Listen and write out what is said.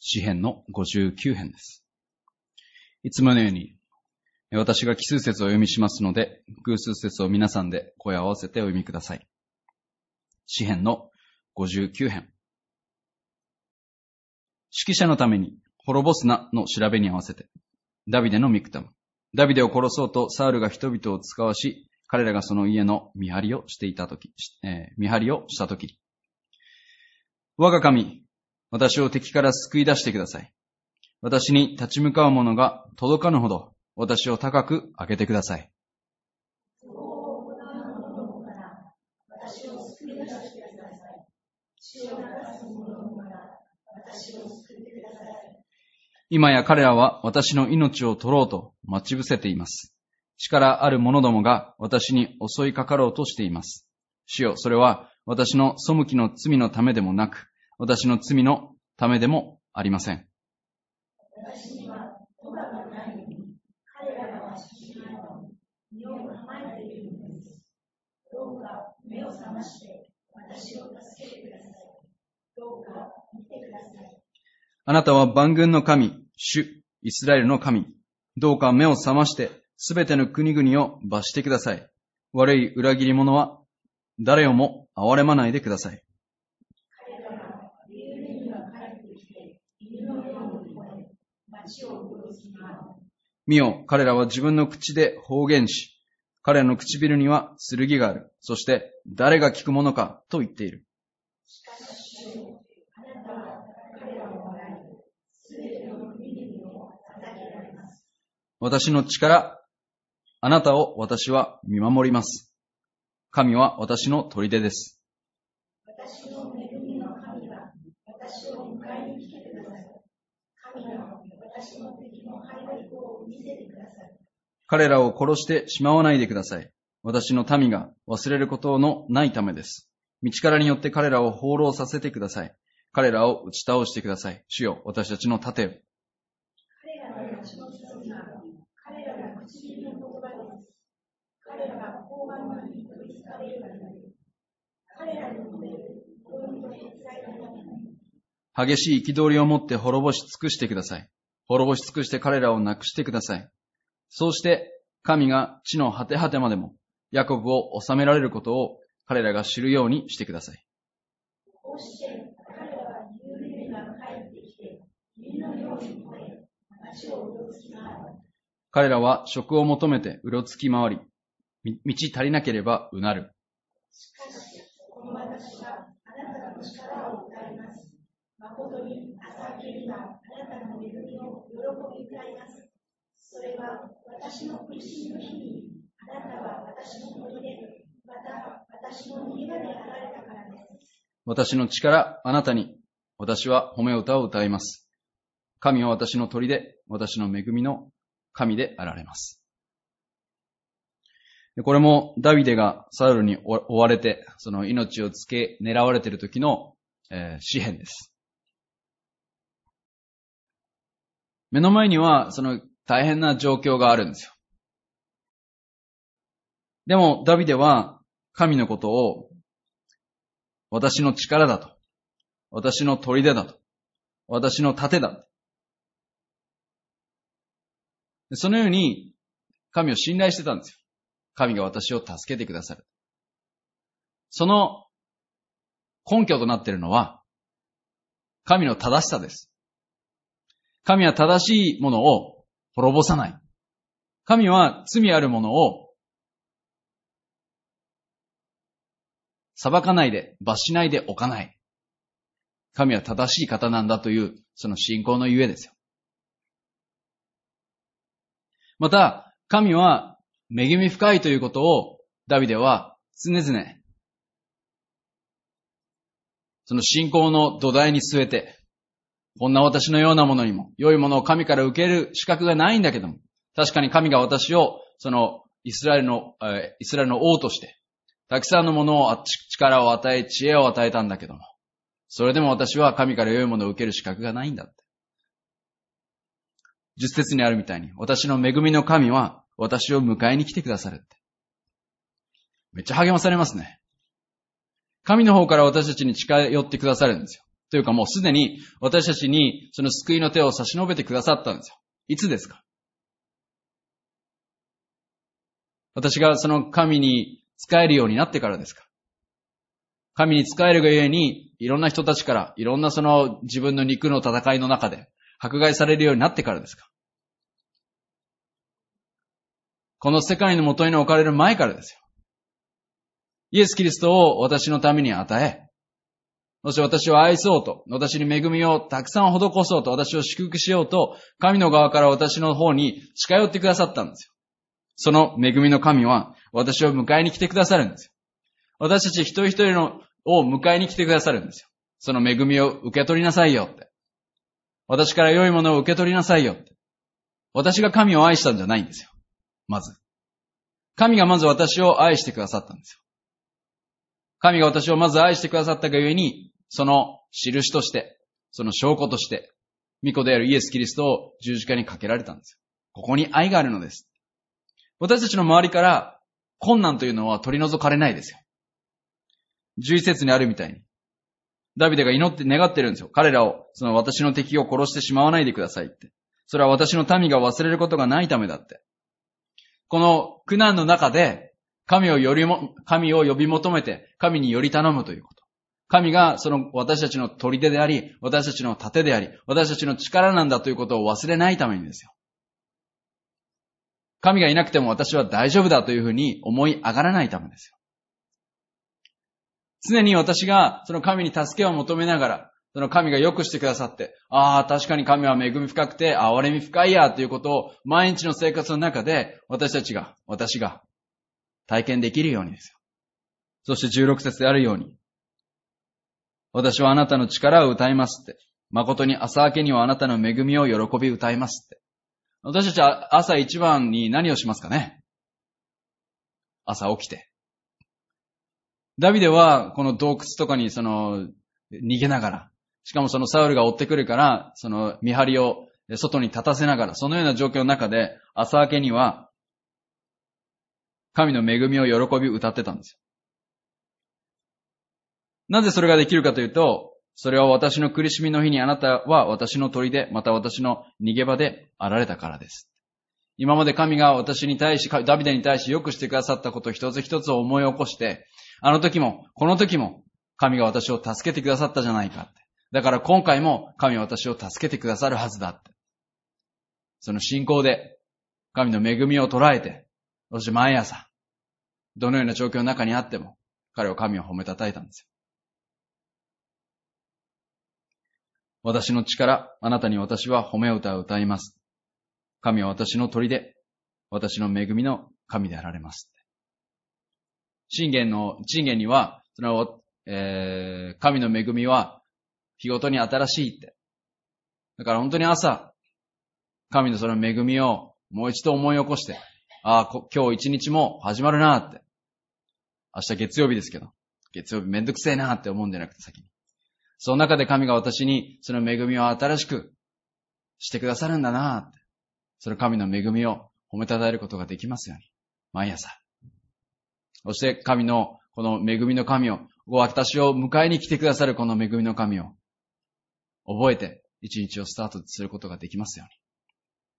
詩編の59編です。いつものように、私が奇数節をお読みしますので、偶数節を皆さんで声を合わせてお読みください。詩編の59編。指揮者のために滅ぼすなの調べに合わせて、ダビデのミクタム。ダビデを殺そうとサウルが人々を使わし、彼らがその家の見張りをしたときに、我が神、私を敵から救い出してください。私に立ち向かう者が届かぬほど、私を高く上げてください。今や彼らは私の命を取ろうと待ち伏せています。力ある者どもが私に襲いかかろうとしています。主よ、それは私の背きの罪のためでもなく、私の罪のためでもありません。私には咎がないのに、彼らが私の身を構えているのです。どうか目を覚まして私を助けてください。どうか見てください。あなたは万軍の神、主、イスラエルの神。どうか目を覚まして、すべての国々を罰してください。悪い裏切り者は誰をも憐れまないでください。彼らは夕寝には帰ってきて、犬のように吠え、町をうろつき回る。見よ、彼らは自分の口で方言し、彼らの唇には剣がある。そして誰が聞くものかと言っている。しかし主よ、あなたは彼らを笑い、すべての国々を捧げられます。私の力、あなたを私は見守ります。神は私の砦です。私の恵みの神が私を迎えに来てください。神が私の敵の敗北を見せてください。彼らを殺してしまわないでください。私の民が忘れることのないためです。道からによって彼らを放浪させてください。彼らを打ち倒してください。主よ、私たちの盾を。彼らの命の罪が彼らの唇の言葉です。彼らが交番のに取りつかれるがよい。彼らの述べる法律と決裁のために。激しい憤りをもって滅ぼし尽くしてください。滅ぼし尽くして彼らをなくしてください。そうして神が地の果て果てまでもヤコブを治められることを彼らが知るようにしてください。こうして彼らは夕寝が帰ってきて、犬のように吠え、町をうろつき回る。彼らは職を求めてうろつき回り、道足りなければうなる。しかし、この私はあなたの力を歌います。誠に朝明けにはあなたの恵みを喜び歌います。それは私の苦しみの日に、あなたは私の砦で、また私の逃げ場であられたからです。私の力、あなたに、私は褒め歌を歌います。神は私の砦、私の恵みの神であられます。これもダビデがサウルに追われて、その命を狙われている時の、詩編です。目の前にはその大変な状況があるんですよ。でもダビデは神のことを私の力だと、私の砦だと、私の盾だ。そのように神を信頼してたんですよ。神が私を助けてくださる。その根拠となっているのは、神の正しさです。神は正しいものを滅ぼさない。神は罪あるものを裁かないで、罰しないでおかない。神は正しい方なんだという、その信仰のゆえですよ。また、神は恵み深いということをダビデは常々その信仰の土台に据えて、こんな私のようなものにも良いものを神から受ける資格がないんだけども、確かに神が私をそのイスラエルの王としてたくさんのものを力を与え、知恵を与えたんだけども、それでも私は神から良いものを受ける資格がないんだって。10節にあるみたいに、私の恵みの神は私を迎えに来てくださるって。めっちゃ励まされますね。神の方から私たちに近寄ってくださるんですよ。 というかもうすでに私たちにその救いの手を差し伸べてくださったんですよ。いつですか？私がその神に仕えるようになってからですか？神に仕えるがゆえに、いろんな人たちから、いろんなその自分の肉の戦いの中で迫害されるようになってからですか？この世界のもとに置かれる前からですよ。イエス・キリストを私のために与え、そして私を愛そうと、私に恵みをたくさん施そうと、私を祝福しようと、神の側から私の方に近寄ってくださったんですよ。その恵みの神は私を迎えに来てくださるんですよ。私たち一人一人を迎えに来てくださるんですよ。その恵みを受け取りなさいよって。私から良いものを受け取りなさいよって。私が神を愛したんじゃないんですよ。まず。神がまず私を愛してくださったんですよ。神が私をまず愛してくださったがゆえに、その印として、その証拠として、御子であるイエス・キリストを十字架にかけられたんですよ。ここに愛があるのです。私たちの周りから困難というのは取り除かれないですよ。11節にあるみたいに。ダビデが祈って願ってるんですよ。彼らを、その私の敵を殺してしまわないでくださいって。それは私の民が忘れることがないためだって。この苦難の中で、神を呼び求めて、神により頼むということ。神がその私たちの砦であり、私たちの盾であり、私たちの力なんだということを忘れないためにですよ。神がいなくても私は大丈夫だというふうに思い上がらないためですよ。常に私がその神に助けを求めながら、その神が良くしてくださって、確かに神は恵み深くて、憐れみ深いやということを毎日の生活の中で私が体験できるようにですよ。そして16節であるように、私はあなたの力を歌いますって。誠に朝明けにはあなたの恵みを喜び歌いますって。私たちは朝一番に何をしますかね？朝起きて。ダビデはこの洞窟とかに逃げながら、しかもそのサウルが追ってくるから、その見張りを外に立たせながら、そのような状況の中で朝明けには神の恵みを喜び歌ってたんですよ。なぜそれができるかというと、それは私の苦しみの日にあなたは私の砦、また私の逃げ場であられたからです。今まで神が私に対し、ダビデに対しよくしてくださったこと一つ一つを思い起こして、あの時も、この時も神が私を助けてくださったじゃないかって。だから今回も神は私を助けてくださるはずだって。その信仰で神の恵みを捉えて、そして毎朝、どのような状況の中にあっても、彼は神を褒めたたえたんですよ。私の力、あなたに私は褒め歌を歌います。神は私の砦、私の恵みの神であられます。箴言には、神の恵みは日ごとに新しいって。だから本当に朝、神のその恵みをもう一度思い起こして、今日一日も始まるなって。明日月曜日ですけど、月曜日めんどくせえなって思うんじゃなくて先に。その中で神が私にその恵みを新しくしてくださるんだなって。その神の恵みを褒めたたえることができますように。毎朝。そして神のこの恵みの神を、私を迎えに来てくださるこの恵みの神を覚えて一日をスタートすることができますように。